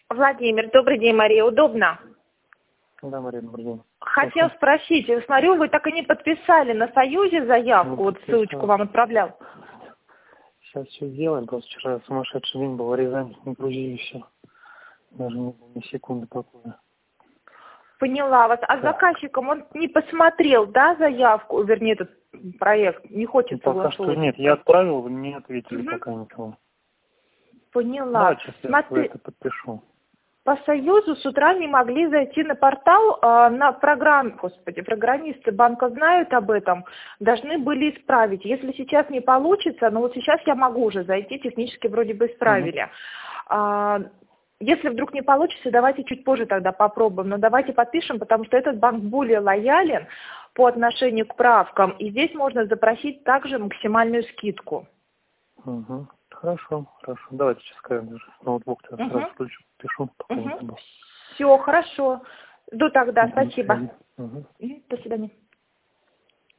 Владимир, добрый день, Мария. Удобно? Да, Мария, добрый день. Хотел спросить, смотрю, вы так и не подписали на Союзе заявку, вот ссылочку вам отправлял. Сейчас все сделаем, просто вчера сумасшедший день был, Рязань, не грузили все. Даже не было ни секунды покоя. Поняла вас. А заказчиком он не посмотрел, да, заявку, вернее, этот проект, не хочет Пока что согласовывать? нет, я отправил, вы не ответили пока никого. Поняла. Да, сейчас я это подпишу. По Союзу с утра не могли зайти на портал, на программисты банка знают об этом, должны были исправить. Если сейчас не получится, но вот сейчас я могу уже зайти, технически вроде бы исправили. Если вдруг не получится, давайте чуть позже тогда попробуем, но давайте подпишем, потому что этот банк более лоялен по отношению к правкам, и здесь можно запросить также максимальную скидку. Хорошо. Давайте сейчас даже ноутбук сразу включу, пишу, пока не забыл. Все, хорошо. Жду тогда, спасибо. До свидания.